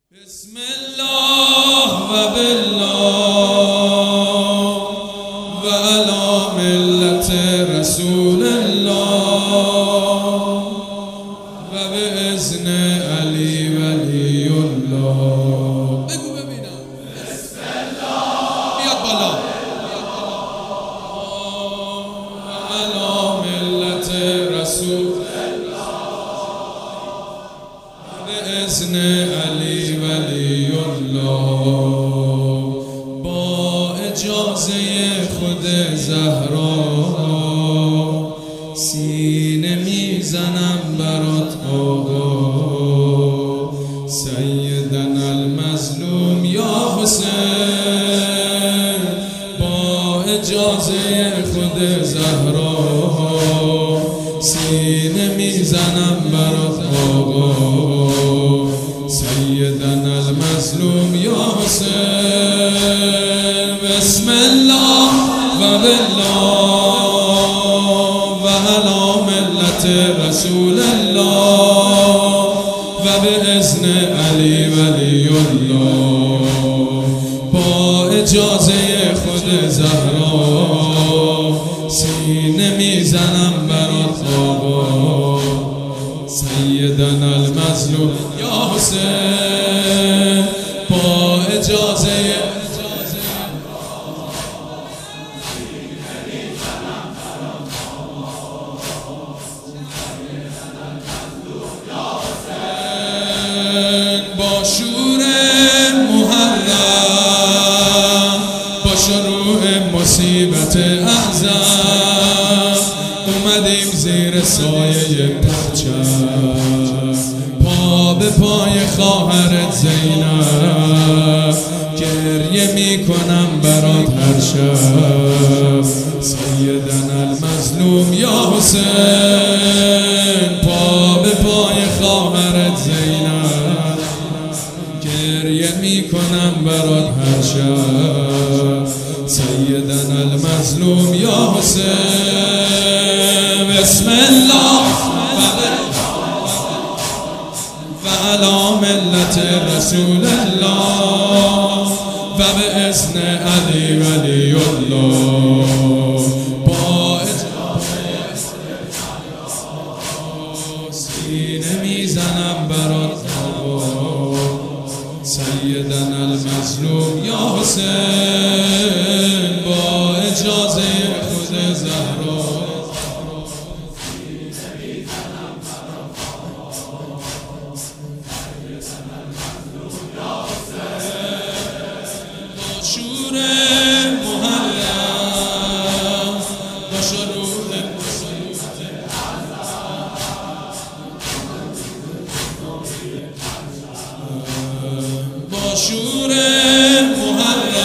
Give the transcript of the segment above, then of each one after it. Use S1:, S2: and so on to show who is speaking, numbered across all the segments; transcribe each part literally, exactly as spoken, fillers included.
S1: بسم الله و بالله و علی ملت رسول الله و به اذن علی ولی الله. بگو ببینم. بسم الله. بیاد بالا. و علی ملت رسول اذن علی ولی الله. با اجازه خود زهرا سینه میزنم برات آقا سیدنا المظلوم یا حسین. با اجازه خود زهرا سینه میزنم برات آقا سیدنا المظلوم یا حسین. بسم الله و بالله و علی ملت رسول الله و به اذن علی ولی الله. با اجازه خود زهرا سینه میزنم برات آقا سیدنا المظلوم یا حسین. با اجازه با شور محرم با شروع مصیبت اعظم اومدیم زیر سایه پرچم پا به پای خواهرت زینب گریه میکنم برات هر شب سیدنا المظلوم یا حسین. پا به پای خواهرت زینب گریه میکنم برات هر شب سیدنا المظلوم یا حسین. بسم الله و علی ملت رسول الله و به اذن علی ولی الله. با سینه میزنم برات آقا سیدنا المظلوم یا حسین. با اجازه خود زهرا شور محرم با شروع مصیبت با شور محرم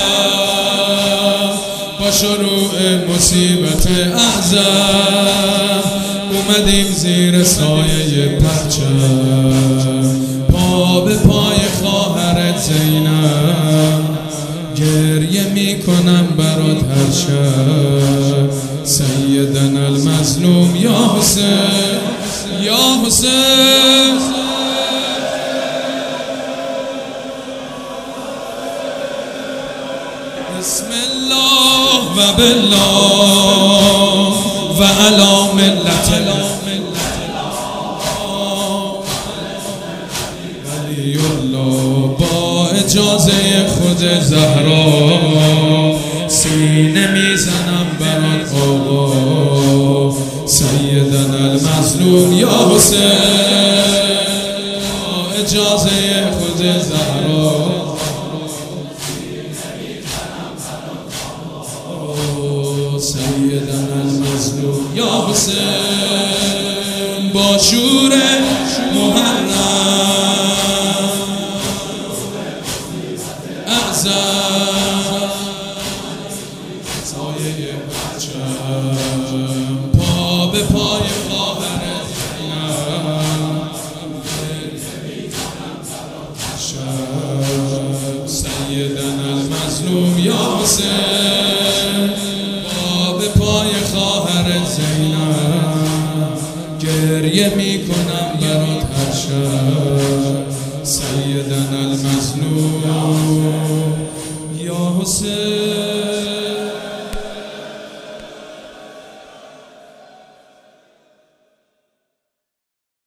S1: با شروع مصیبت اعظم اومدیم زیر سایه پرچم پا به پای خواهرت زینب گریه میکنم برات هر شب سیدنا المظلوم یا حسین یا حسین. بسم الله و بالله و علی ملت ولی الله. با اجازه خود زهرا سینه میزنم برات آقا سیدنا المظلوم یا حسین. با اجازه خود زهرا سیدنا المظلوم یا حسین. با شور محرم سایه پرچم پا به پای خواهرت زینب سیدنا المظلوم یا حسین. پا به پای خواهرت زینب گریه میکنم برات هر شب سیدنا المظلوم